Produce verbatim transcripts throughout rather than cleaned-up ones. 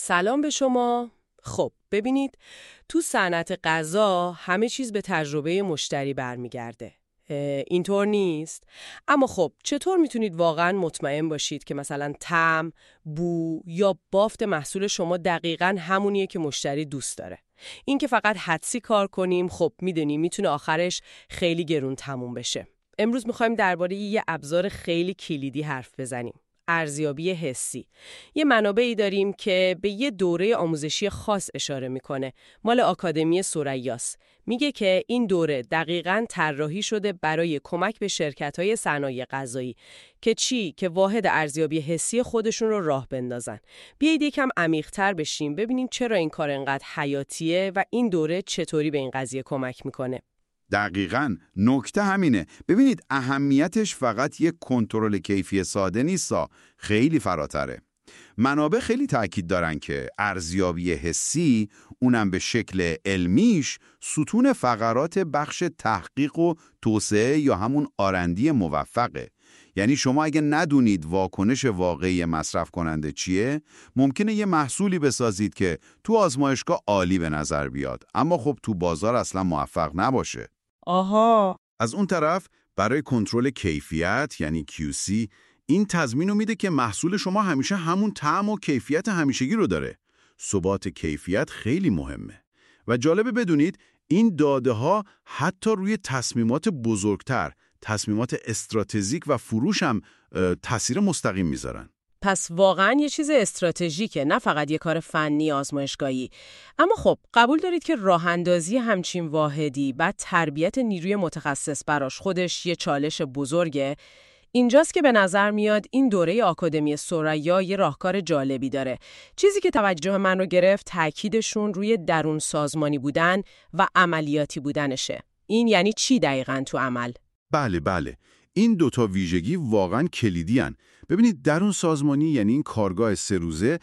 سلام به شما. خب ببینید، تو صنعت غذا همه چیز به تجربه مشتری برمیگرده. اینطور نیست؟ اما خب چطور میتونید واقعاً مطمئن باشید که مثلا طعم، بو یا بافت محصول شما دقیقاً همونیه که مشتری دوست داره؟ این که فقط حدسی کار کنیم خب میدونیم میتونه آخرش خیلی گرون تموم بشه. امروز میخوایم درباره یه ابزار خیلی کلیدی حرف بزنیم. ارزیابی حسی. یه منابعی داریم که به یه دوره آموزشی خاص اشاره میکنه. مال آکادمی ثریاست. میگه که این دوره دقیقاً طراحی شده برای کمک به شرکت‌های صنایع غذایی که چی؟ که واحد ارزیابی حسی خودشون رو راه بندازن. بیایید یکم عمیق‌تر بشیم ببینیم چرا این کار انقدر حیاتیه و این دوره چطوری به این قضیه کمک میکنه. دقیقاً نکته همینه. ببینید اهمیتش فقط یک کنترل کیفی ساده نیستا، خیلی فراتره. منابع خیلی تاکید دارن که ارزیابی حسی، اونم به شکل علمیش، ستون فقرات بخش تحقیق و توسعه یا همون آرندی موفقه. یعنی شما اگه ندونید واکنش واقعی مصرف کننده چیه، ممکنه یه محصولی بسازید که تو آزمایشگاه عالی به نظر بیاد، اما خب تو بازار اصلا موفق نباشه. آها. از اون طرف برای کنترل کیفیت یعنی کیو سی این تضمین رو میده که محصول شما همیشه همون طعم و کیفیت همیشگی رو داره. ثبات کیفیت خیلی مهمه. و جالبه بدونید این داده ها حتی روی تصمیمات بزرگتر، تصمیمات استراتژیک و فروش هم تاثیر مستقیم میذارن. پس واقعاً یه چیز استراتژیکه، نه فقط یه کار فنی آزمایشگاهی. اما خب قبول دارید که راه اندازی همچین واحدی بعد تربیت نیروی متخصص براش خودش یه چالش بزرگه. اینجاست که به نظر میاد این دوره آکادمی ثریا یه راهکار جالبی داره. چیزی که توجه من رو گرفت تأکیدشون روی درون سازمانی بودن و عملیاتی بودنشه. این یعنی چی دقیقاً تو عمل؟ بله بله. این دوتا ویژگی واقعاً کلیدی هن. ببینید درون سازمانی یعنی این کارگاه سه روزه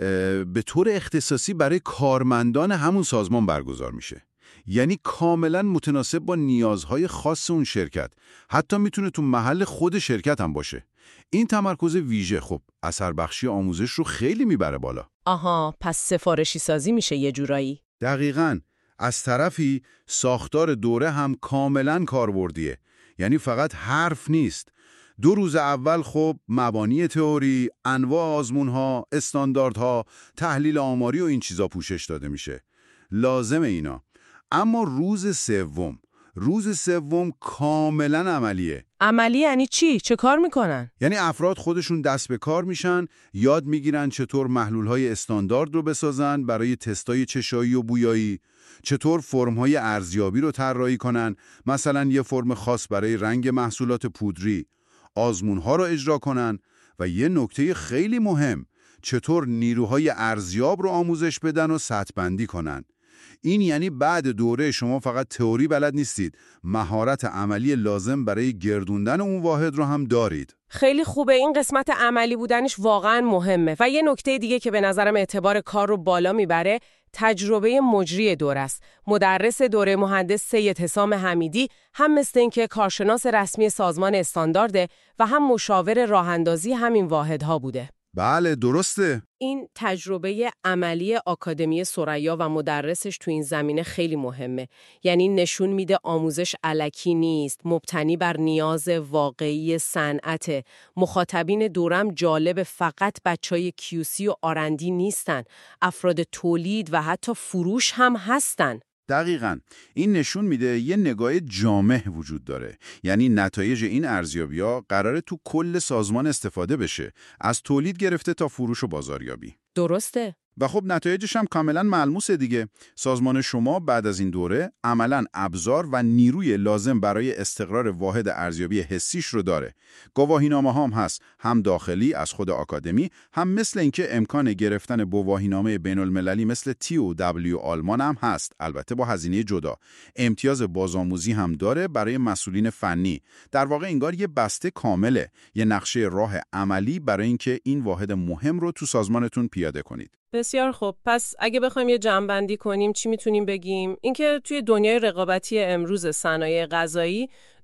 به طور اختصاصی برای کارمندان همون سازمان برگزار میشه. یعنی کاملاً متناسب با نیازهای خاص اون شرکت. حتی میتونه تو محل خود شرکت هم باشه. این تمرکز ویژه خب اثر بخشی آموزش رو خیلی میبره بالا. آها، پس سفارشی سازی میشه یه جورایی. دقیقاً. از طرفی ساختار دوره هم کاملاً کاربردیه. یعنی فقط حرف نیست. دو روز اول خب مبانی تئوری، انواع آزمون‌ها، استانداردها، تحلیل آماری و این چیزا پوشش داده میشه. لازم اینا. اما روز سوم، روز سوم کاملا عملیه. عملی یعنی چی؟ چه کار میکنن؟ یعنی افراد خودشون دست به کار میشن، یاد میگیرن چطور محلول‌های استاندارد رو بسازن برای تستای چشایی و بویایی، چطور فرم‌های ارزیابی رو طراحی کنن، مثلا یه فرم خاص برای رنگ محصولات پودری، آزمون‌ها رو اجرا کنن و یه نکته خیلی مهم، چطور نیروهای ارزیاب رو آموزش بدن و سطح بندی کنن. این یعنی بعد دوره شما فقط تئوری بلد نیستید، مهارت عملی لازم برای گردوندن اون واحد رو هم دارید. خیلی خوبه. این قسمت عملی بودنش واقعا مهمه. و یه نکته دیگه که به نظرم اعتبار کار رو بالا میبره تجربه مجری دوره است. مدرس دوره مهندس سید حسام حمیدی هم مثل این که کارشناس رسمی سازمان استاندارده و هم مشاور راهاندازی همین واحدها بوده. بله درسته. این تجربه عملی آکادمی ثریا و مدرسش تو این زمینه خیلی مهمه. یعنی نشون میده آموزش الکی نیست، مبتنی بر نیاز واقعی صنعت. مخاطبین دورم جالب فقط بچهای کیو سی و آرندی نیستن، افراد تولید و حتی فروش هم هستن. دقیقاً. این نشون میده یه نگاه جامع وجود داره. یعنی نتایج این ارزیابی‌ها قراره تو کل سازمان استفاده بشه، از تولید گرفته تا فروش و بازاریابی. درسته. و خب نتایجش هم کاملا ملموسه دیگه. سازمان شما بعد از این دوره عملاً ابزار و نیروی لازم برای استقرار واحد ارزیابی حسیش رو داره. گواهینامه هم هست، هم داخلی از خود آکادمی، هم مثل اینکه امکان گرفتن گواهینامه بین المللی مثل تی او دبلیو آلمان هم هست، البته با هزینه جدا. امتیاز بازآموزی هم داره برای مسئولین فنی. در واقع انگار یه بسته کامله، یه نقشه راه عملی برای اینکه این واحد مهم رو تو سازمانتون پیاده کنید. بسیار خوب. پس اگه بخوایم یه جمع‌بندی کنیم چی میتونیم بگیم؟ اینکه توی دنیای رقابتی امروز صنایع غذایی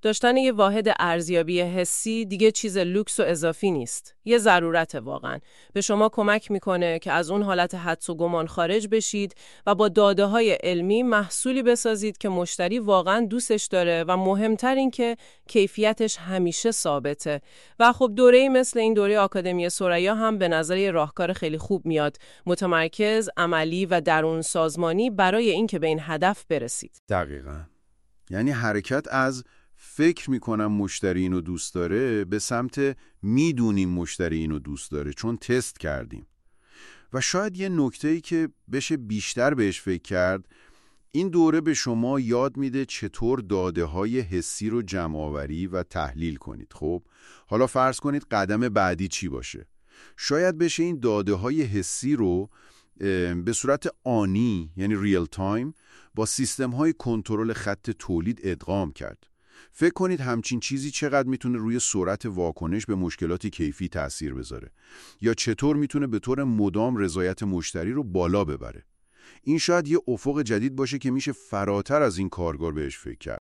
داشتن یه واحد ارزیابی حسی دیگه چیز لوکس و اضافی نیست. یه ضرورت واقعاً. به شما کمک میکنه که از اون حالت حدس و گمان خارج بشید و با داده‌های علمی محصولی بسازید که مشتری واقعاً دوستش داره و مهمتر این که کیفیتش همیشه ثابته. و خب دوره‌ای مثل این دوره آکادمی ثریا هم به نظر یه راهکار خیلی خوب میاد، متمرکز، عملی و درون سازمانی برای اینکه به این هدف برسید. دقیقاً. یعنی حرکت از فکر میکنم مشتری اینو دوست داره به سمت میدونیم مشتری اینو دوست داره چون تست کردیم. و شاید یه نکته‌ای که بشه بیشتر بهش فکر کرد، این دوره به شما یاد میده چطور داده‌های حسی رو جمع‌آوری و تحلیل کنید. خب حالا فرض کنید قدم بعدی چی باشه؟ شاید بشه این داده‌های حسی رو به صورت آنی، یعنی ریل تایم، با سیستم‌های کنترل خط تولید ادغام کرد. فکر کنید همچین چیزی چقدر میتونه روی سرعت واکنش به مشکلات کیفی تأثیر بذاره، یا چطور میتونه به طور مدام رضایت مشتری رو بالا ببره. این شاید یه افق جدید باشه که میشه فراتر از این کارگار بهش فکر کرد.